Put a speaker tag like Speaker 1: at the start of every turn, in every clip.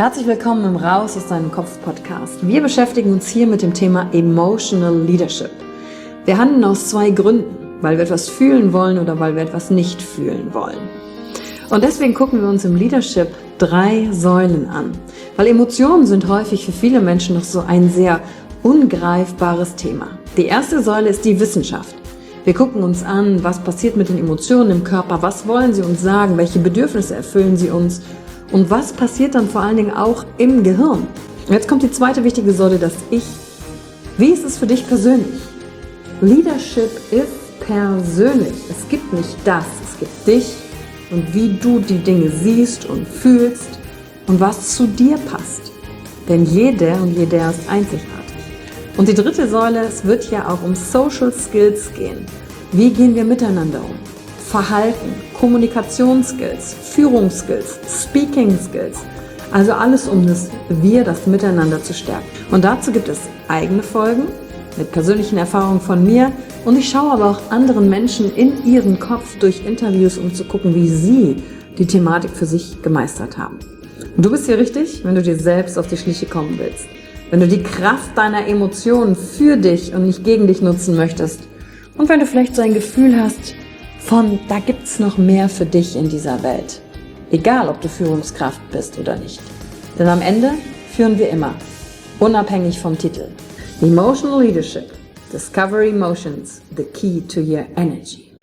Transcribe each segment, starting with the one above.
Speaker 1: Herzlich willkommen im Raus aus deinem Kopf Podcast. Wir beschäftigen uns hier mit dem Thema Emotional Leadership. Wir handeln aus zwei Gründen, weil wir etwas fühlen wollen oder weil wir etwas nicht fühlen wollen. Und deswegen gucken wir uns im Leadership 3 Säulen an, weil Emotionen sind häufig für viele Menschen noch so ein sehr ungreifbares Thema. Die erste Säule ist die Wissenschaft. Wir gucken uns an, was passiert mit den Emotionen im Körper, was wollen sie uns sagen, welche Bedürfnisse erfüllen sie uns und was passiert dann vor allen Dingen auch im Gehirn. Und jetzt kommt die zweite wichtige Säule, das Ich. Wie ist es für dich persönlich? Leadership ist persönlich. Es gibt nicht das, es gibt dich und wie du die Dinge siehst und fühlst und was zu dir passt. Denn jeder und jeder ist einzigartig. Und die dritte Säule, es wird ja auch um Social Skills gehen. Wie gehen wir miteinander um? Verhalten, Kommunikationsskills, Führungsskills, Speaking Skills. Also alles um das Miteinander zu stärken. Und dazu gibt es eigene Folgen mit persönlichen Erfahrungen von mir. Und ich schaue aber auch anderen Menschen in ihren Kopf durch Interviews, um zu gucken, wie sie die Thematik für sich gemeistert haben. Und du bist hier richtig, wenn du dir selbst auf die Schliche kommen willst. Wenn du die Kraft deiner Emotionen für dich und nicht gegen dich nutzen möchtest. Und wenn du vielleicht so ein Gefühl hast, da gibt's noch mehr für dich in dieser Welt. Egal, ob du Führungskraft bist oder nicht. Denn am Ende führen wir immer, unabhängig vom Titel. Emotional Leadership. Discover Emotions, the key to your energy.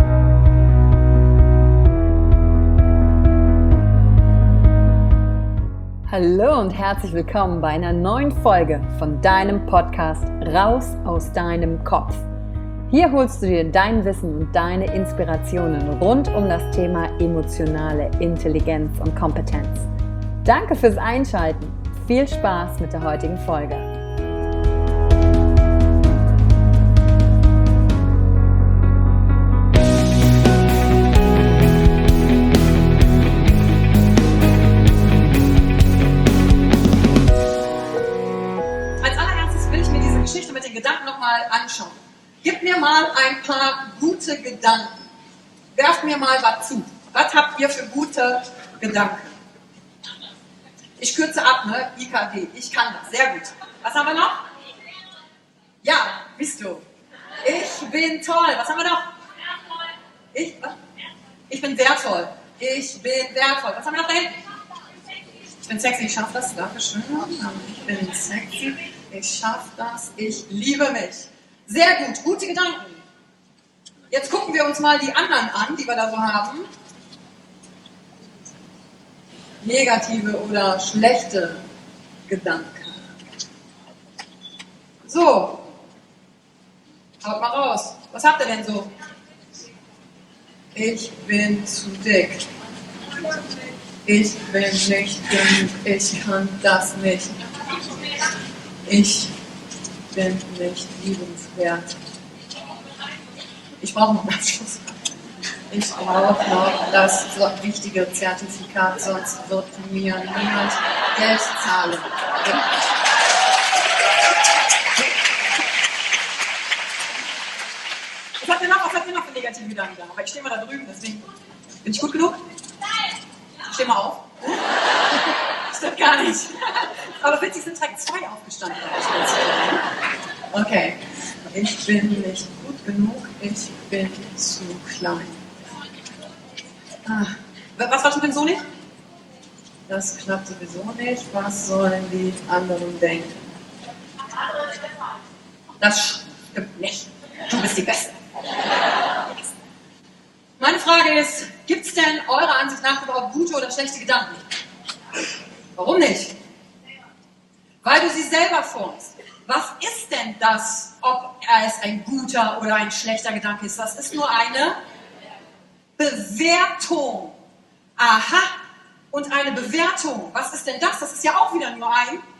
Speaker 1: Hallo und herzlich willkommen bei einer neuen Folge von deinem Podcast Raus aus deinem Kopf. Hier holst du dir dein Wissen und deine Inspirationen rund um das Thema emotionale Intelligenz und Kompetenz. Danke fürs Einschalten. Viel Spaß mit der heutigen Folge.
Speaker 2: Als allererstes will ich mir diese Geschichte mit den Gedanken nochmal anschauen. Gib mir mal ein paar gute Gedanken. Werft mir mal was zu. Was habt ihr für gute Gedanken? Ich kürze ab, ne? IKD. Ich kann das. Sehr gut. Was haben wir noch? Ja, bist du. Ich bin toll. Was haben wir noch? Ich bin wertvoll. Ich bin wertvoll. Was haben wir noch da hinten? Ich bin sexy. Ich schaffe das. Dankeschön. Ich bin sexy. Ich schaffe das. Ich liebe mich. Sehr gut, gute Gedanken. Jetzt gucken wir uns mal die anderen an, die wir da so haben. Negative oder schlechte Gedanken. So, haut mal raus. Was habt ihr denn so? Ich bin zu dick. Ich bin nicht genug. Ich kann das nicht. Ich bin nicht liebenswert. Ich brauche noch einen Abschluss. Ich brauche noch das wichtige Zertifikat, sonst wird mir niemand Geld zahlen. Was habt ihr noch für negative Gedanken da? Aber ich stehe mal da drüben, deswegen. Bin ich gut genug? Ich stehe mal auf. Stimmt gar nicht. Aber witzig sind direkt 2 aufgestanden. Okay. Ich bin nicht gut genug. Ich bin zu klein. Was war schon denn so nicht? Das klappt sowieso nicht. Was sollen die anderen denken? Das stimmt nicht. Du bist die Beste. Meine Frage ist, gibt es denn eurer Ansicht nach überhaupt gute oder schlechte Gedanken? Warum nicht? Weil du sie selber formst. Was ist denn das, ob es ein guter oder ein schlechter Gedanke ist? Das ist nur eine Bewertung. Aha. Und eine Bewertung, was ist denn das? Das ist ja auch wieder nur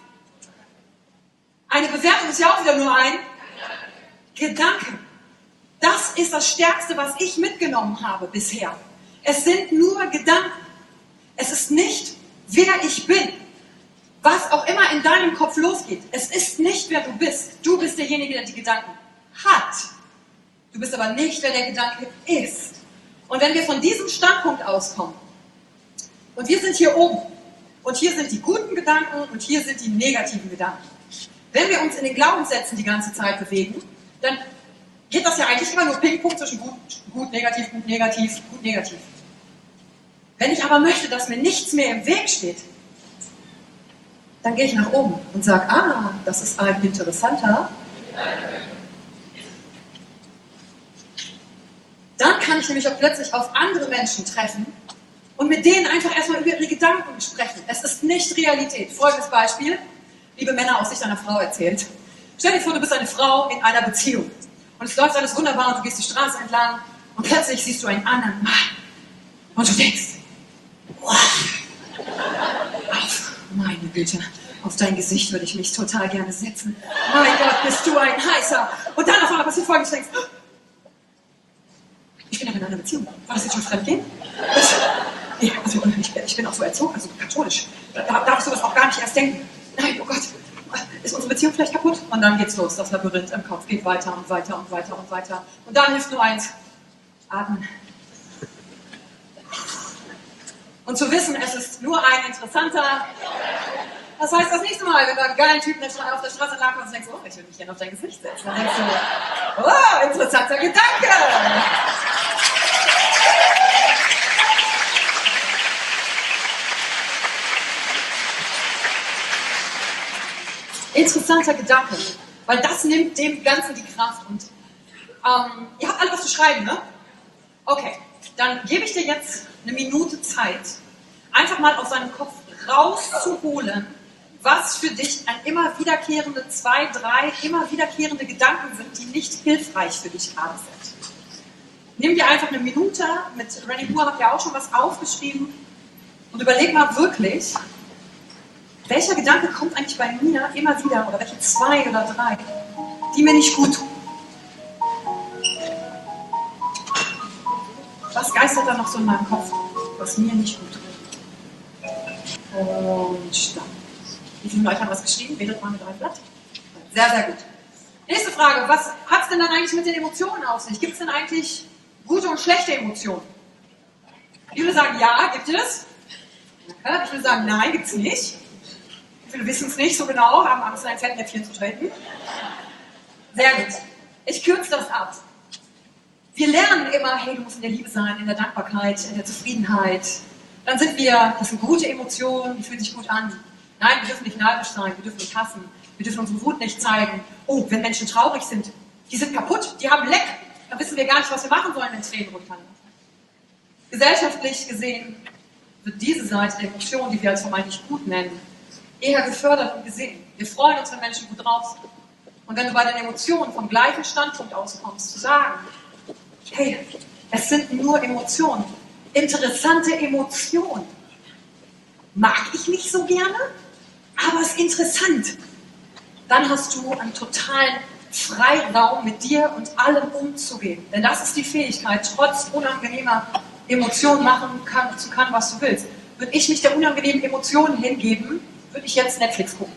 Speaker 2: eine Bewertung ist ja auch wieder nur ein Gedanke. Das ist das Stärkste, was ich mitgenommen habe bisher. Es sind nur Gedanken. Es ist nicht, wer ich bin. Was auch immer in deinem Kopf losgeht, es ist nicht, wer du bist. Du bist derjenige, der die Gedanken hat. Du bist aber nicht, wer der Gedanke ist. Und wenn wir von diesem Standpunkt auskommen, und wir sind hier oben, und hier sind die guten Gedanken und hier sind die negativen Gedanken. Wenn wir uns in den Glaubenssätzen die ganze Zeit bewegen, dann geht das ja eigentlich immer nur Ping-Pong zwischen gut, negativ, gut, negativ, gut, negativ. Wenn ich aber möchte, dass mir nichts mehr im Weg steht, dann gehe ich nach oben und sage, das ist ein interessanter. Dann kann ich nämlich auch plötzlich auf andere Menschen treffen und mit denen einfach erstmal über ihre Gedanken sprechen. Es ist nicht Realität. Folgendes Beispiel, liebe Männer, aus Sicht einer Frau erzählt. Stell dir vor, du bist eine Frau in einer Beziehung und es läuft alles wunderbar und du gehst die Straße entlang und plötzlich siehst du einen anderen Mann und du denkst, wow, meine Güte, auf dein Gesicht würde ich mich total gerne setzen. Mein Gott, bist du ein heißer. Und dann auf einmal passiert Folgendes, du denkst, ich bin aber in einer Beziehung. War das jetzt schon Fremdgehen? Nee, also ich bin auch so erzogen, also katholisch. Da darf ich sowas auch gar nicht erst denken. Nein, oh Gott, ist unsere Beziehung vielleicht kaputt? Und dann geht's los, das Labyrinth im Kopf geht weiter und weiter und weiter und weiter. Und dann hilft nur eins, atmen. Und zu wissen, es ist nur ein interessanter. Das heißt, das nächste Mal, wenn du einen geilen Typen auf der Straße lang kommst und denkst, oh, ich will mich gerne auf dein Gesicht setzen. Dann denkst du, oh, interessanter Gedanke. Interessanter Gedanke, weil das nimmt dem Ganzen die Kraft. Und ihr habt alle was zu schreiben, ne? Okay, dann gebe ich dir jetzt eine Minute Zeit, einfach mal aus deinem Kopf rauszuholen, was für dich ein immer wiederkehrende 2, 3 immer wiederkehrende Gedanken sind, die nicht hilfreich für dich gerade sind. Nimm dir einfach eine Minute, mit Rennie Moore habt ihr auch schon was aufgeschrieben und überleg mal wirklich, welcher Gedanke kommt eigentlich bei mir immer wieder, oder welche 2 oder 3, die mir nicht gut tun. Was geistert da noch so in meinem Kopf, was mir nicht gut tut? Und stopp. Wie viele von euch haben was geschrieben? Wedelt mal mit eurem Blatt. Sehr, sehr gut. Nächste Frage. Was hat es denn dann eigentlich mit den Emotionen auf sich? Gibt es denn eigentlich gute und schlechte Emotionen? Wie viele sagen ja, gibt es? Okay. Wie viele sagen nein, gibt es nicht? Wie viele wissen es nicht so genau, haben Angst, in ein Fettnäpfchen zu treten? Sehr gut. Ich kürze das ab. Wir lernen immer, hey, du musst in der Liebe sein, in der Dankbarkeit, in der Zufriedenheit. Dann sind wir, das sind gute Emotionen, die fühlen sich gut an. Nein, wir dürfen nicht neidisch sein, wir dürfen nicht hassen, wir dürfen unsere Wut nicht zeigen. Oh, wenn Menschen traurig sind, die sind kaputt, die haben Leck, dann wissen wir gar nicht, was wir machen sollen, wenn Tränen runterlaufen. Gesellschaftlich gesehen wird diese Seite der Emotionen, die wir als vermeintlich gut nennen, eher gefördert und gesehen. Wir freuen uns, wenn Menschen gut drauf sind. Und wenn du bei den Emotionen vom gleichen Standpunkt auskommst, zu sagen, hey, es sind nur Emotionen, interessante Emotionen. Mag ich nicht so gerne, aber es ist interessant. Dann hast du einen totalen Freiraum, mit dir und allem umzugehen. Denn das ist die Fähigkeit, trotz unangenehmer Emotionen machen zu können, was du willst. Würde ich mich der unangenehmen Emotionen hingeben, würde ich jetzt Netflix gucken.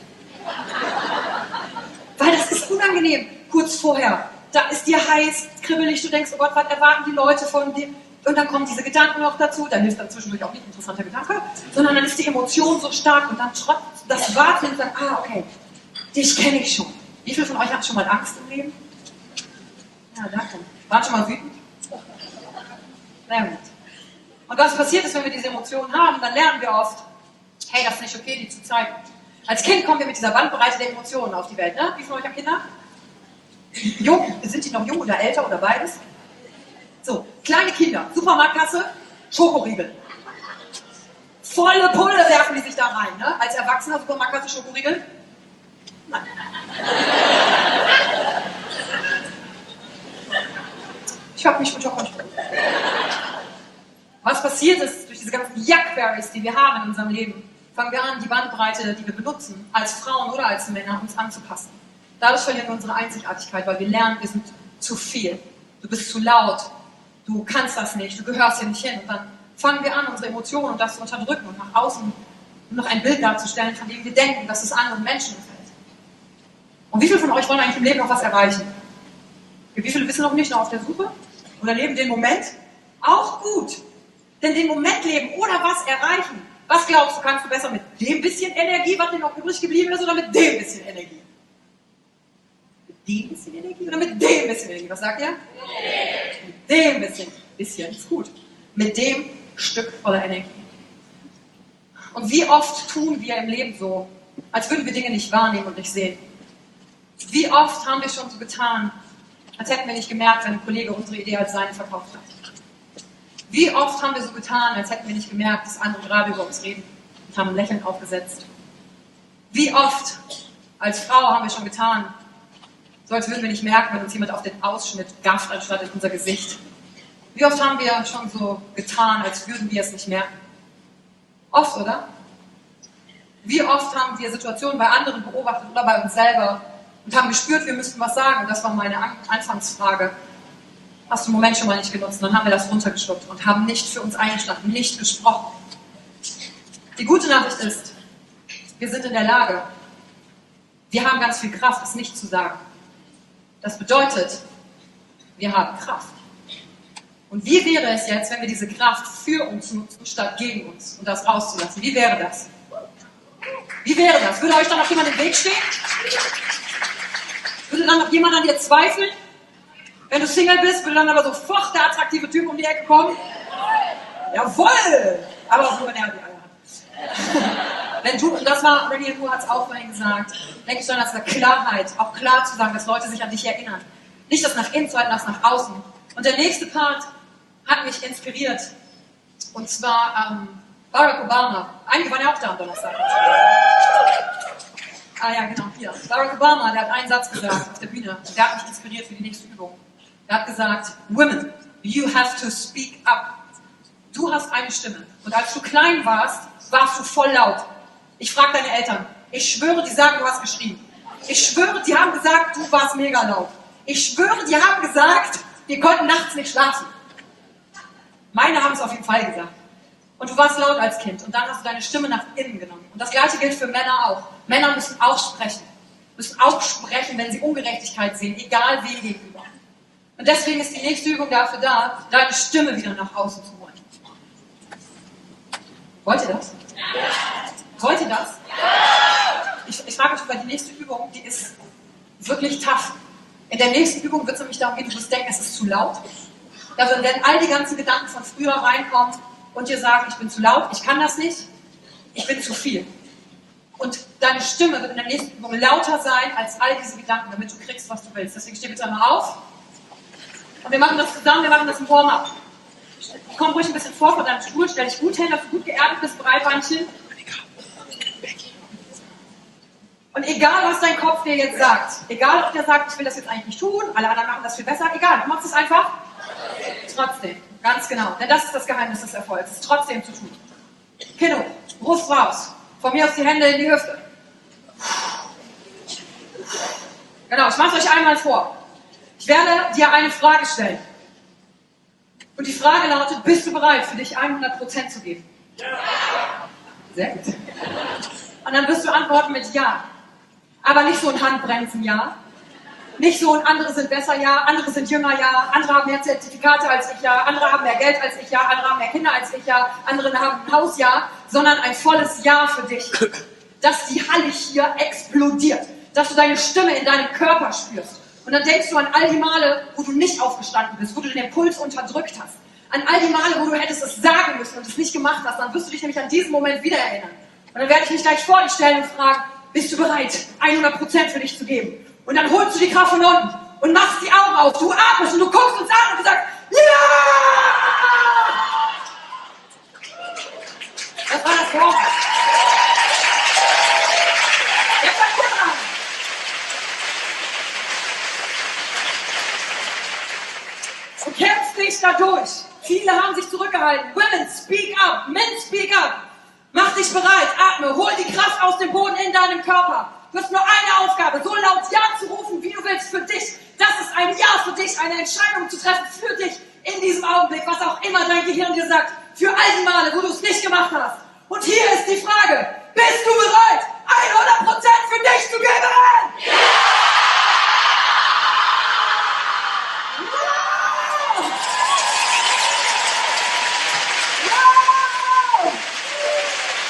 Speaker 2: Weil das ist unangenehm. Kurz vorher, da ist dir heiß, kribbelig, du denkst, oh Gott, was erwarten die Leute von dir? Und dann kommen diese Gedanken noch dazu, dann hilft dann zwischendurch auch nicht ein interessanter Gedanke, sondern dann ist die Emotion so stark und dann trotz das Warten und sagen, okay, dich kenne ich schon. Wie viele von euch hatten schon mal Angst im Leben? Ja, danke. Waren schon mal wütend? Sehr gut. Und was passiert ist, wenn wir diese Emotionen haben, dann lernen wir oft, hey, das ist nicht okay, die zu zeigen. Als Kind kommen wir mit dieser Bandbreite der Emotionen auf die Welt. Ne? Wie viele von euch haben Kinder? Jung, sind die noch jung oder älter oder beides? So, kleine Kinder, Supermarktkasse, Schokoriegel. Volle Pulle werfen die sich da rein. Ne? Als Erwachsener Supermarktkasse, Schokoriegel? Nein. Ich habe mich unter Kontrolle. Was passiert ist, durch diese ganzen Yuckberries, die wir haben in unserem Leben, fangen wir an, die Bandbreite, die wir benutzen, als Frauen oder als Männer, uns anzupassen. Dadurch verlieren wir unsere Einzigartigkeit, weil wir lernen, wir sind zu viel. Du bist zu laut, du kannst das nicht, du gehörst hier nicht hin. Und dann fangen wir an, unsere Emotionen und das zu unterdrücken und nach außen noch ein Bild darzustellen, von dem wir denken, dass es anderen Menschen gefällt. Und wie viele von euch wollen eigentlich im Leben noch was erreichen? Wie viele wissen noch nicht, noch auf der Suche? Oder leben den Moment? Auch gut. Denn den Moment leben oder was erreichen Was glaubst du, kannst du besser mit dem bisschen Energie, was dir noch übrig geblieben ist, oder mit dem bisschen Energie? Mit dem bisschen Energie oder mit dem bisschen Energie? Was sagt ihr? Mit dem bisschen, ist gut. Mit dem Stück voller Energie. Und wie oft tun wir im Leben so, als würden wir Dinge nicht wahrnehmen und nicht sehen? Wie oft haben wir schon so getan, als hätten wir nicht gemerkt, wenn ein Kollege unsere Idee als seine verkauft hat? Wie oft haben wir so getan, als hätten wir nicht gemerkt, dass andere gerade über uns reden und haben ein Lächeln aufgesetzt? Wie oft als Frau haben wir schon getan, so als würden wir nicht merken, wenn uns jemand auf den Ausschnitt gafft, anstatt in unser Gesicht? Wie oft haben wir schon so getan, als würden wir es nicht merken? Oft, oder? Wie oft haben wir Situationen bei anderen beobachtet oder bei uns selber und haben gespürt, wir müssten was sagen? Das war meine Anfangsfrage. Hast du einen Moment schon mal nicht genutzt? Und dann haben wir das runtergeschluckt und haben nicht für uns eingestanden, nicht gesprochen. Die gute Nachricht ist, wir sind in der Lage, wir haben ganz viel Kraft, es nicht zu sagen. Das bedeutet, wir haben Kraft. Und wie wäre es jetzt, wenn wir diese Kraft für uns nutzen, statt gegen uns und das rauszulassen? Wie wäre das? Wie wäre das? Würde euch dann noch jemand im Weg stehen? Würde dann noch jemand an dir zweifeln? Wenn du Single bist, würde dann aber sofort der attraktive Typ um die Ecke kommen? Jawohl! Aber auch nur, wenn er die Eier hat. Wenn du, und das war, Daniel Moore hat es auch vorhin gesagt, denke ich dann, dass eine Klarheit, auch klar zu sagen, dass Leute sich an dich erinnern. Nicht das nach innen, sondern das nach außen. Und der nächste Part hat mich inspiriert. Und zwar Barack Obama. Einige waren ja auch da am Donnerstag. Ah ja, genau, hier. Barack Obama, der hat einen Satz gesagt auf der Bühne. Und der hat mich inspiriert für die nächste Übung. Er hat gesagt, Women, you have to speak up. Du hast eine Stimme. Und als du klein warst, warst du voll laut. Ich frage deine Eltern. Ich schwöre, die sagen, du hast geschrien. Ich schwöre, die haben gesagt, du warst mega laut. Ich schwöre, die haben gesagt, wir konnten nachts nicht schlafen. Meine haben es auf jeden Fall gesagt. Und du warst laut als Kind. Und dann hast du deine Stimme nach innen genommen. Und das Gleiche gilt für Männer auch. Männer müssen auch sprechen. Müssen auch sprechen, wenn sie Ungerechtigkeit sehen, egal wem gegenüber. Und deswegen ist die nächste Übung dafür da, deine Stimme wieder nach außen zu holen. Wollt ihr das? Wollt ihr das? Ich frage euch, weil die nächste Übung, die ist wirklich tough. In der nächsten Übung wird es nämlich darum gehen, du wirst denken, es ist zu laut. Da werden all die ganzen Gedanken von früher reinkommen und dir sagen, ich bin zu laut, ich kann das nicht, ich bin zu viel. Und deine Stimme wird in der nächsten Übung lauter sein als all diese Gedanken, damit du kriegst, was du willst. Deswegen steh bitte mal auf. Und wir machen das zusammen, wir machen das im Warm-up. Komm ruhig ein bisschen vor deinem Stuhl, stell dich gut hin, dass du gut geerdet bist, Breitbeinchen. Und egal, was dein Kopf dir jetzt sagt, egal, ob der sagt, ich will das jetzt eigentlich nicht tun, alle anderen machen das viel besser, egal, du machst es einfach. Trotzdem, ganz genau. Denn das ist das Geheimnis des Erfolgs, es trotzdem zu tun. Kino, Brust raus. Von mir aus die Hände in die Hüfte. Genau, ich mache es euch einmal vor. Ich werde dir eine Frage stellen. Und die Frage lautet, bist du bereit, für dich 100% zu geben? Ja. Sehr gut. Und dann wirst du antworten mit Ja. Aber nicht so ein Handbremsen Ja. Nicht so ein andere sind besser Ja, andere sind jünger Ja, andere haben mehr Zertifikate als ich Ja, andere haben mehr Geld als ich Ja, andere haben mehr Kinder als ich Ja, andere haben ein Haus Ja, sondern ein volles Ja für dich. Dass die Halle hier explodiert. Dass du deine Stimme in deinem Körper spürst. Und dann denkst du an all die Male, wo du nicht aufgestanden bist, wo du den Impuls unterdrückt hast. An all die Male, wo du hättest es sagen müssen und es nicht gemacht hast. Dann wirst du dich nämlich an diesen Moment wieder erinnern. Und dann werde ich mich gleich vor dich stellen und fragen, bist du bereit, 100% für dich zu geben? Und dann holst du die Kraft von unten und machst die Augen auf. Du atmest und du guckst uns an und du sagst, ja! Das war das Wort. Jetzt fang ich an. Du kämpfst dich dadurch. Viele haben sich zurückgehalten. Women, speak up. Men, speak up. Mach dich bereit. Atme. Hol die Kraft aus dem Boden in deinem Körper. Du hast nur eine Aufgabe, so laut Ja zu rufen, wie du willst, für dich. Das ist ein Ja für dich, eine Entscheidung zu treffen für dich in diesem Augenblick, was auch immer dein Gehirn dir sagt. Für all die Male, wo du es nicht gemacht hast. Und hier ist die Frage, bist du bereit, 100% für dich zu geben? Ja! Ja! 100%!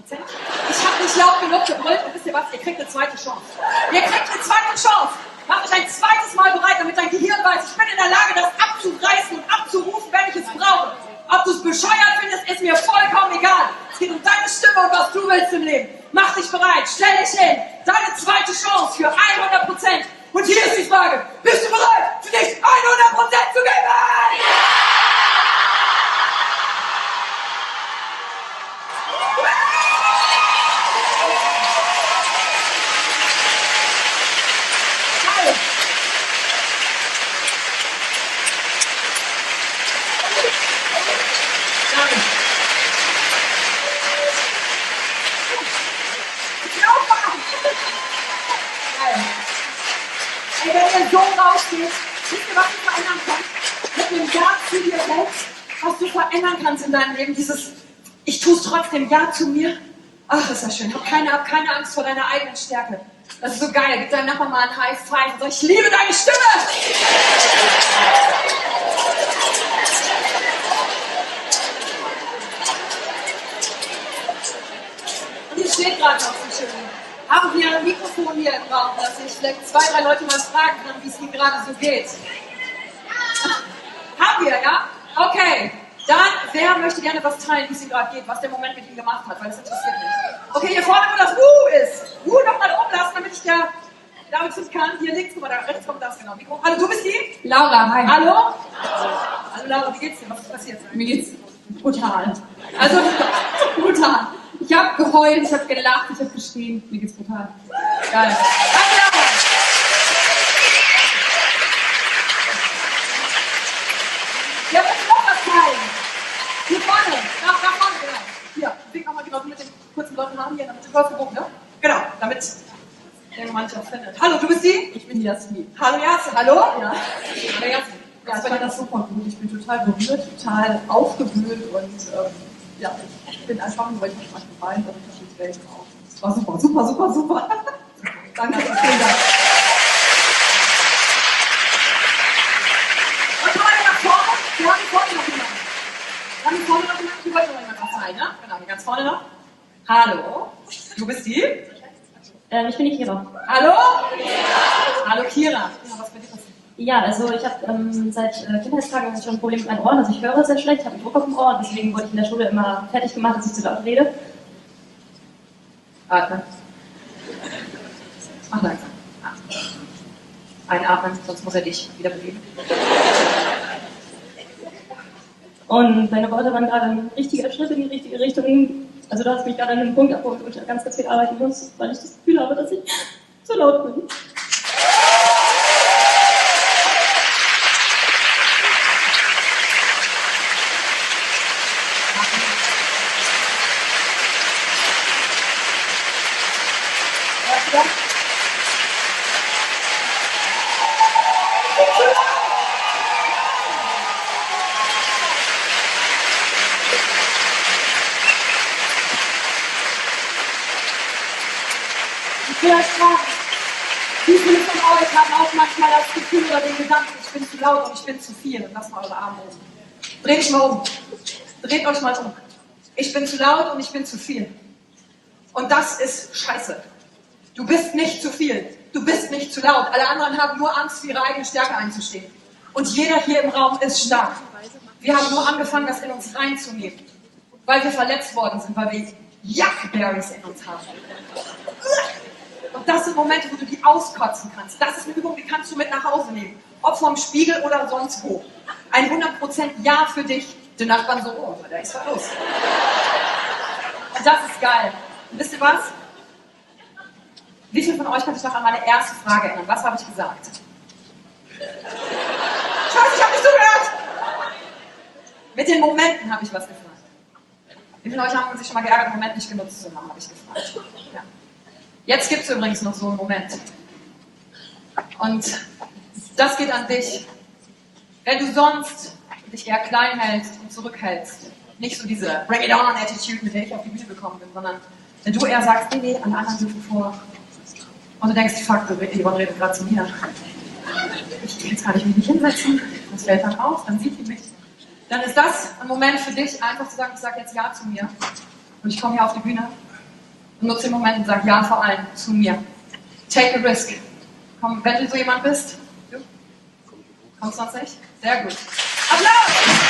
Speaker 2: Ich habe nicht laut genug gebrüllt und wisst ihr was, ihr kriegt eine zweite Chance. Ihr kriegt eine zweite Chance. Macht euch ein zweites Mal bereit, damit dein Gehirn weiß, ich bin in der Lage, das abzureißen und abzurufen, wenn ich es brauche. Ob du es bescheuert findest, ist mir vollkommen egal. Es geht um deine Stimme und was du willst im Leben. Mach dich bereit, stell dich hin. Deine zweite Chance für 100%. Und hier ist die Frage, bist du bereit, für dich 100% zu geben? Ey, wenn ihr so rausgeht, wisst ihr, was du verändern kannst? Mit dem Ja zu dir selbst, was du verändern kannst in deinem Leben, dieses ich tue es trotzdem, Ja zu mir. Ach, ist das schön. Hab keine Angst vor deiner eigenen Stärke. Das ist so geil. Gib deinem Nachbarn mal ein High Five und sag, ich liebe deine Stimme. Und hier steht gerade noch so schön. Haben wir ein Mikrofon hier im Raum, dass ich vielleicht 2, 3 Leute mal fragen kann, wie es ihnen gerade so geht? Haben wir, ja? Okay. Dann, wer möchte gerne was teilen, wie es ihm gerade geht, was der Moment mit ihm gemacht hat, weil das interessiert mich. Okay, hier vorne, wo das ist. Nochmal oben lassen, damit ich damit finden kann. Hier links, guck mal, da rechts kommt das, genau. Mikro. Hallo, du bist die?
Speaker 3: Laura, hi.
Speaker 2: Hallo? Hallo Laura, wie geht's dir? Was ist passiert?
Speaker 3: Mir geht's brutal. Also, brutal. Ich habe geheult, ich habe gelacht, ich habe geschrien. Mir geht's brutal.
Speaker 2: Geil. Danke, Laura. Ja, willst du noch was teilen? Hier vorne, nach vorne, genau. Hier, wink nochmal genau mit den kurzen blonden Haaren hier, damit du kurz gebucht, ne? Genau, damit der manche auch findet. Hallo, du bist die?
Speaker 3: Ich bin die Jasmin.
Speaker 2: Hallo, Jasmin. Hallo?
Speaker 3: Ja.
Speaker 2: Hallo, Jasmin.
Speaker 3: Ja, ich fand das super gut. Ich bin total berührt, total aufgewühlt und ja, ich bin einfach nur, ich habe geweint und ich die Welt auf. Es war super, super, super, super. Danke, vielen Dank.
Speaker 2: Und komm mal nach vorne. Wir haben vorne noch jemanden. Die wollte noch jemand was teilen, ne? Genau, hier ganz vorne noch. Hallo, du bist die?
Speaker 4: Ich bin die Kira.
Speaker 2: Hallo? Hallo, Kira. Ja, was bei dir passiert?
Speaker 4: Ja, also ich habe seit Kindheitstagen schon ein Problem mit meinen Ohren. Also ich höre sehr schlecht, ich habe einen Druck auf dem Ohr. Deswegen wurde ich in der Schule immer fertig gemacht, dass ich zu laut rede.
Speaker 2: Atmen. Mach langsam. Einatmen, sonst muss er dich wieder bewegen.
Speaker 4: Und deine Worte waren gerade ein richtiger Schritt in die richtige Richtung. Also du hast mich gerade an einem Punkt abgeholt, wo ich ganz, ganz viel arbeiten muss, weil ich das Gefühl habe, dass ich zu laut bin.
Speaker 2: Ich will euch fragen, wie viele von euch haben auch manchmal das Gefühl oder den Gedanken, ich bin zu laut und ich bin zu viel? Und lasst mal eure Arme oben. Dreht euch mal um. Dreht euch mal um. Ich bin zu laut und ich bin zu viel. Und das ist scheiße. Du bist nicht zu viel. Du bist nicht zu laut. Alle anderen haben nur Angst, für ihre eigene Stärke einzustehen. Und jeder hier im Raum ist stark. Wir haben nur angefangen, das in uns reinzunehmen. Weil wir verletzt worden sind, weil wir Yuckberries in uns haben. Und das sind Momente, wo du die auskotzen kannst. Das ist eine Übung, die kannst du mit nach Hause nehmen. Ob vom Spiegel oder sonst wo. Ein 100% Ja für dich. Die Nachbarn so, oh, da ist was los. Und das ist geil. Und wisst ihr was? Wie viele von euch kann sich noch an meine erste Frage erinnern? Was habe ich gesagt? Scheiße, ich habe nicht zugehört! Mit den Momenten habe ich was gefragt. Wie viele von euch haben sich schon mal geärgert, einen Moment nicht genutzt zu haben, habe ich gefragt. Ja. Jetzt gibt es übrigens noch so einen Moment. Und das geht an dich. Wenn du sonst dich eher klein hältst und zurückhältst, nicht so diese Bring it on Attitude, mit der ich auf die Bühne gekommen bin, sondern wenn du eher sagst, nee, an anderen dürfen vor. Und du denkst, fuck, Yvonne redet gerade zu mir. Jetzt kann ich mich nicht hinsetzen. Das fällt dann auf, dann sieht die mich. Dann ist das ein Moment für dich, einfach zu sagen, ich sage jetzt Ja zu mir. Und ich komme hier auf die Bühne Nutze den Moment und sag ja vor allem zu mir. Take a risk. Komm, wenn du so jemand bist. Du? Kommst du sonst nicht? Sehr gut. Applaus!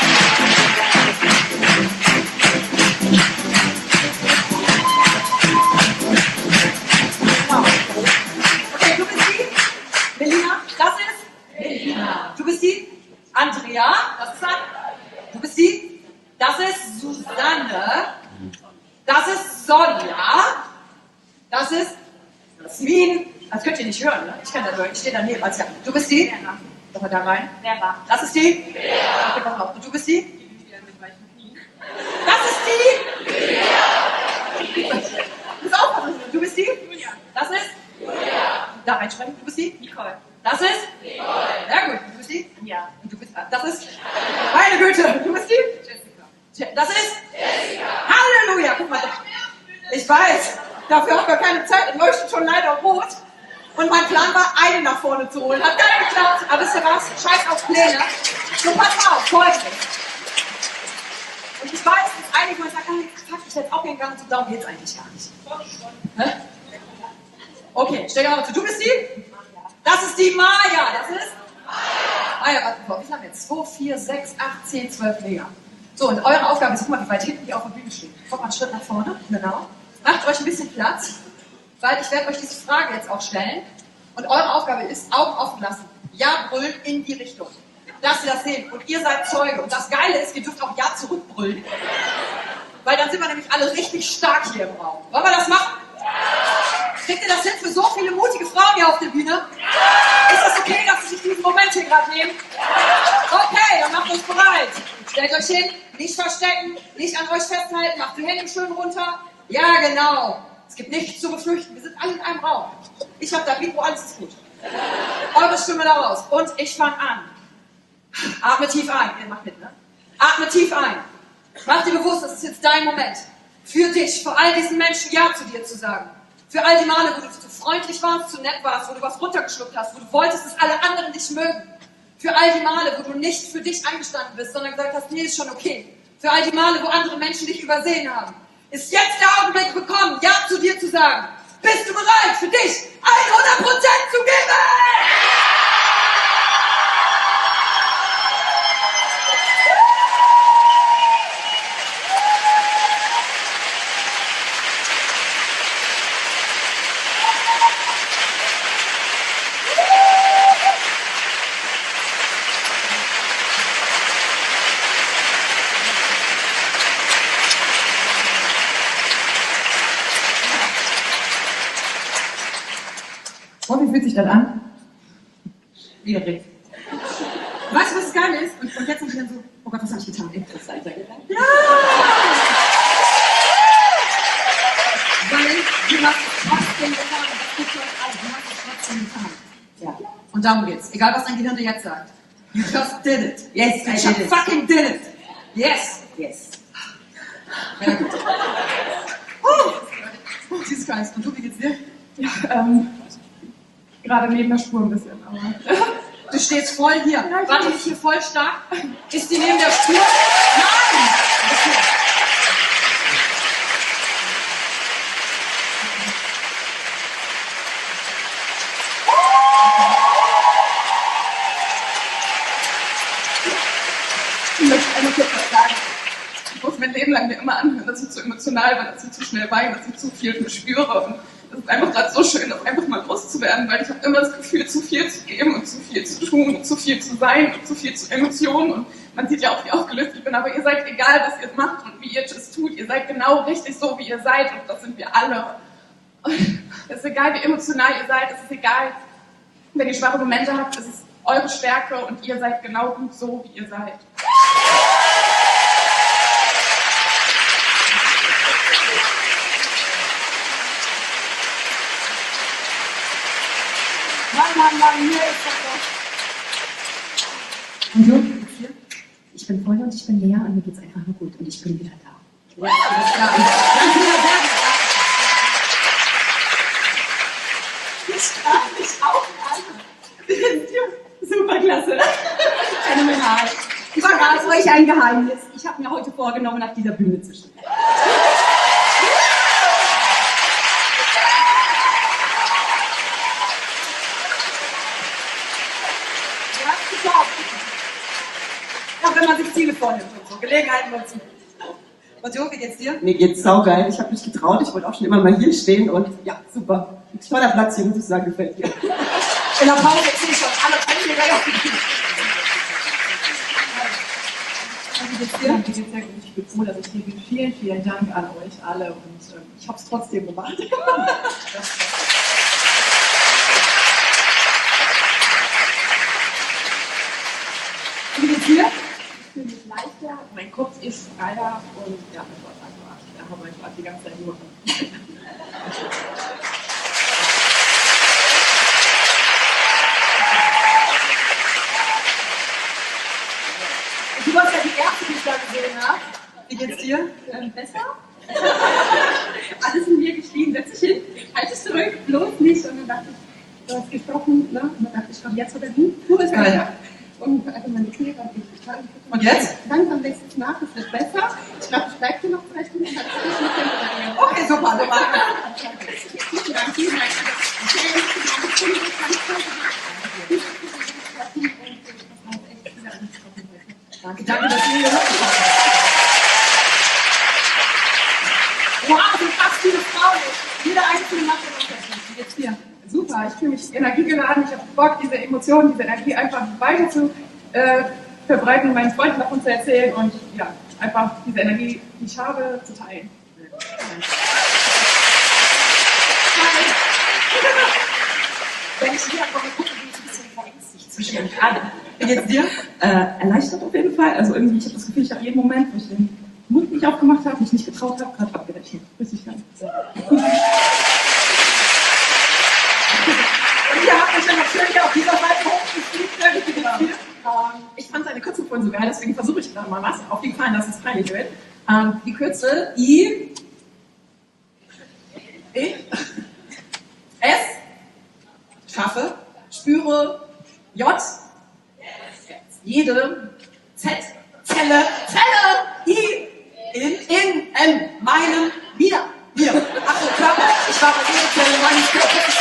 Speaker 2: Okay, du bist die? Melina? Das ist? Melina. Du bist die? Andrea? Das ist dann? Du bist die? Das ist Susanne. Das ist Sonja. Das ist Jasmin. Das könnt ihr nicht hören, ne? Ich kann das hören. Ich stehe daneben. Also, ja. Du bist die?
Speaker 4: Vera.
Speaker 2: Doch mal da rein.
Speaker 4: Vera.
Speaker 2: Das ist die? Vera. Okay, pass auf. Und du bist die? Das ist die? Pass auf, du bist die?
Speaker 4: Julia.
Speaker 2: Das ist? Julia. Da reinsprechen. Du bist die?
Speaker 4: Nicole.
Speaker 2: Das ist? Nicole. Sehr gut. Du bist die?
Speaker 4: Ja.
Speaker 2: Und du bist, das ist? Meine Güte. Du bist die?
Speaker 4: Jessica.
Speaker 2: Das ist? Jessica. Halleluja. Guck mal. Ich weiß. Dafür haben wir keine Zeit. Es leuchtet schon leider rot. Und mein Plan war, eine nach vorne zu holen. Hat gar nicht geklappt. Aber wisst ihr was? Scheiß auf Pläne. So, pass mal auf. Folgendes. Und ich weiß, dass einige von euch sagen, fuck, ich hätte auch gerne gegangen. So, darum geht's eigentlich gar nicht. Hä? Okay, stell dir mal zu. Du bist die? Das ist die Maja. Das ist? Maja, warte mal. Wie haben wir jetzt? 2, 4, 6, 8, 10, 12 Mega. So, und eure Aufgabe ist, guck mal, wie weit hinten die auf der Bühne stehen. Kommt mal einen Schritt nach vorne. Genau. Macht euch ein bisschen Platz, weil ich werde euch diese Frage jetzt auch stellen. Und eure Aufgabe ist, Augen offen lassen. Ja brüllen in die Richtung. Dass ihr das seht. Und ihr seid Zeuge. Und das Geile ist, ihr dürft auch Ja zurückbrüllen. Weil dann sind wir nämlich alle richtig stark hier im Raum. Wollen wir das machen? Kriegt ihr das hin für so viele mutige Frauen hier auf der Bühne? Ist das okay, dass sie sich diesen Moment hier gerade nehmen? Okay, dann macht euch bereit. Stellt euch hin, nicht verstecken, nicht an euch festhalten, macht die Hände schön runter. Ja, genau. Es gibt nichts zu befürchten. Wir sind alle in einem Raum. Ich habe da Mikro, alles ist gut. Eure Stimme da raus. Und ich fange an. Atme tief ein. Ihr macht mit, ne? Atme tief ein. Mach dir bewusst, das ist jetzt dein Moment. Für dich, vor all diesen Menschen Ja zu dir zu sagen. Für all die Male, wo du zu freundlich warst, zu nett warst, wo du was runtergeschluckt hast, wo du wolltest, dass alle anderen dich mögen. Für all die Male, wo du nicht für dich eingestanden bist, sondern gesagt hast, nee, ist schon okay. Für all die Male, wo andere Menschen dich übersehen haben. Ist jetzt der Augenblick gekommen, Ja zu dir zu sagen. Bist du bereit, für dich 100% zu geben? Und wie fühlt sich das an? Schwierig. Weißt du, was das Geile ist? Und jetzt sind wir dann so, oh Gott, was habe ich getan? Interessant. Ja! Weil du hast es trotzdem getan. Das gibt euch alle. Du hast es trotzdem getan. Ja. Und darum geht's. Egal, was dein Gehirn dir jetzt sagt. You just did it. Yes, I did it. Fucking did it. Yes. Yes. Ja, gut. Jesus Christ. Und du, wie geht's dir?
Speaker 3: Ja, gerade neben der Spur ein bisschen, aber.
Speaker 2: Du stehst voll hier.
Speaker 3: Ja,
Speaker 2: War die nicht hier voll stark? Ist die neben der Spur? Nein! Okay.
Speaker 3: Ich möchte einmal kurz was sagen. Ich muss mein Leben lang mir immer anhören, dass ich zu emotional bin, dass ich zu schnell weine, dass ich zu viel spüre. Und das ist einfach gerade so schön, das einfach mal loszuwerden, weil ich habe immer das Gefühl, zu viel zu geben und zu viel zu tun und zu viel zu sein und zu viel zu Emotionen. Und man sieht ja auch, wie aufgelöst ich bin, aber ihr seid egal, was ihr macht und wie ihr es tut. Ihr seid genau richtig so, wie ihr seid und das sind wir alle. Und es ist egal, wie emotional ihr seid, es ist egal, wenn ihr schwache Momente habt, es ist eure Stärke und ihr seid genau gut so, wie ihr seid.
Speaker 2: Mann, hier ist das doch. Und du?
Speaker 5: Ich bin voll und ich bin leer und mir geht's einfach nur gut und ich bin wieder da.
Speaker 2: Ja, alles klar. Ganz wieder da.
Speaker 3: Ich strahle mich auch an. Wie geht's dir? Superklasse. Phänomenal. Ich verrate euch ein Geheimnis. Ich habe mir heute vorgenommen, auf dieser Bühne zu stehen.
Speaker 2: wenn man sich Ziele vornimmt und so, Gelegenheiten nutzen. Und Jo, wie geht's dir?
Speaker 6: Mir geht's saugeil. Ich habe mich getraut. Ich wollte auch schon immer mal hier stehen und ja, super. Toller Platz hier, muss ich sagen, gefällt mir.
Speaker 2: In der Pause sehe ich schon alle Teilnehmer auf die Bühne. Wie geht's dir?
Speaker 3: Mir geht's sehr gut. Ich bin froh, dass ich hier bin. Vielen, vielen Dank an euch alle und ich habe es trotzdem gemacht.
Speaker 2: Wie geht's dir?
Speaker 3: Ich fühle mich leichter, mein Kopf ist freier und ja, das war einfach. Da haben wir gerade die ganze Zeit nur.
Speaker 2: Du warst ja die Erste, die ich da gesehen habe. Wie geht's dir?
Speaker 7: Besser? Alles in mir geschrieben, setz dich hin, halt es zurück, bloß nicht. Und dann dachte ich, du hast gesprochen, ne? Und dann dachte ich, komm, jetzt oder nie, tu es einfach. Und also meine Knie waren richtig krank.
Speaker 2: Und jetzt?
Speaker 7: Langsam wächst es nach, es wird besser. Ich glaube, ich bleibe hier noch 2 Stunden.
Speaker 2: Okay, super, super.
Speaker 7: Vielen Dank, vielen Dank.
Speaker 2: Danke, dass ihr hier seid. Wow, so krass viele Frauen. Jeder einzelne macht den Unterschied. Wie geht's dir?
Speaker 3: Super, ich fühle mich energiegeladen, ich habe Bock, diese Emotionen, diese Energie einfach weiter zu verbreiten, meinen Freunden davon zu erzählen und ja, einfach diese Energie, die ich habe, zu teilen.
Speaker 2: Wenn ich hier einfach mal gucke, bin ich ein bisschen verängstigt zwischen den alle. Wie geht's dir?
Speaker 6: Erleichtert auf jeden Fall. Also irgendwie, ich habe das Gefühl, ich habe jeden Moment, wo ich den Mund nicht aufgemacht habe, mich nicht getraut habe, gerade abgerechnet. Richtig geil.
Speaker 2: Und ihr habt euch ja natürlich auf dieser Seite hochgeschrieben. Wie geht's dir? Ich fand seine Kürzel vorhin so geil, deswegen versuche ich gerade mal was. Auf die Gefallen, dass es peinlich wird. Die Kürzel I, S, schaffe, spüre, J, jede, Z, Zelle, I, in, M, meinen, wir. Ach so, Körper, ich war bei jeder Zelle meines Körpers.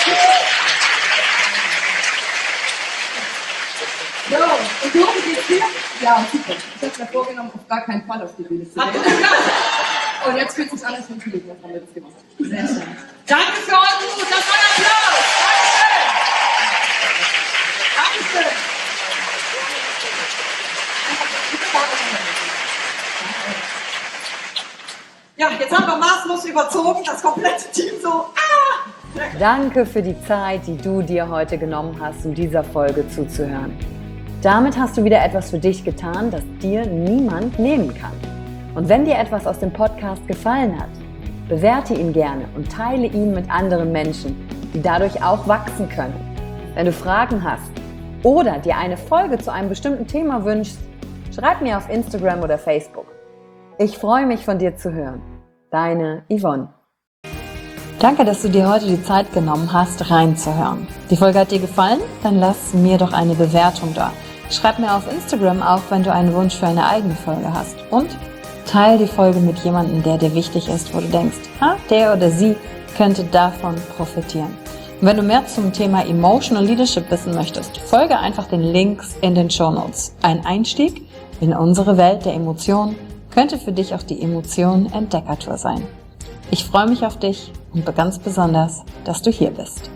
Speaker 3: So, und du, wie geht's dir? Ja, super. Ich habe mir vorgenommen, auf gar keinen Fall auf die Bühne zu
Speaker 2: Habt ihr
Speaker 3: gehen.
Speaker 2: geklappt?
Speaker 3: Und jetzt fühlt sich alles natürlich, was haben wir das gemacht.
Speaker 2: Sehr schön. Danke für euren Mut, das war ein Applaus. Dankeschön. Dankeschön. Ja, jetzt haben wir maßlos überzogen, das komplette Team so.
Speaker 1: Danke für die Zeit, die du dir heute genommen hast, um dieser Folge zuzuhören. Damit hast du wieder etwas für dich getan, das dir niemand nehmen kann. Und wenn dir etwas aus dem Podcast gefallen hat, bewerte ihn gerne und teile ihn mit anderen Menschen, die dadurch auch wachsen können. Wenn du Fragen hast oder dir eine Folge zu einem bestimmten Thema wünschst, schreib mir auf Instagram oder Facebook. Ich freue mich, von dir zu hören. Deine Yvonne. Danke, dass du dir heute die Zeit genommen hast, reinzuhören. Die Folge hat dir gefallen? Dann lass mir doch eine Bewertung da. Schreib mir auf Instagram auch, wenn du einen Wunsch für eine eigene Folge hast. Und teile die Folge mit jemandem, der dir wichtig ist, wo du denkst, der oder sie könnte davon profitieren. Und wenn du mehr zum Thema Emotional Leadership wissen möchtest, folge einfach den Links in den Shownotes. Ein Einstieg in unsere Welt der Emotionen könnte für dich auch die Emotionen Entdeckertour sein. Ich freue mich auf dich und ganz besonders, dass du hier bist.